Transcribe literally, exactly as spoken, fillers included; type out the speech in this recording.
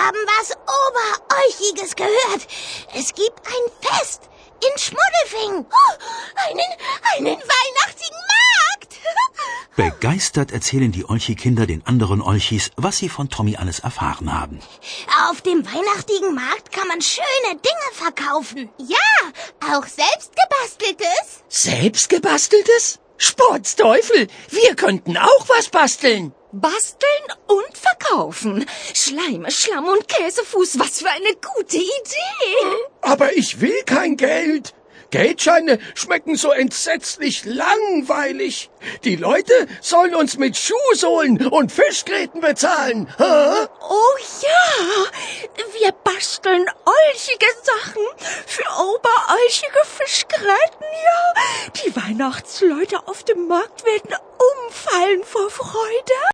haben was Oberolchiges gehört. Es gibt ein Fest in Schmuddelfing. Oh, einen, einen weihnachtigen Markt. Begeistert erzählen die Olchi-Kinder den anderen Olchis, was sie von Tommy alles erfahren haben. Auf dem weihnachtigen Markt kann man schöne Dinge verkaufen. Ja, auch selbstgebasteltes. Selbstgebasteltes? Sportsteufel, wir könnten auch was basteln. Basteln und verkaufen. Schleime, Schlamm und Käsefuß, was für eine gute Idee. Aber ich will kein Geld. Geldscheine schmecken so entsetzlich langweilig. Die Leute sollen uns mit Schuhsohlen und Fischgräten bezahlen. Ha? Oh ja, wir basteln olchige Sachen für oberolchige Fischgräten, ja. Die Weihnachtsleute auf dem Markt werden umfallen vor Freude.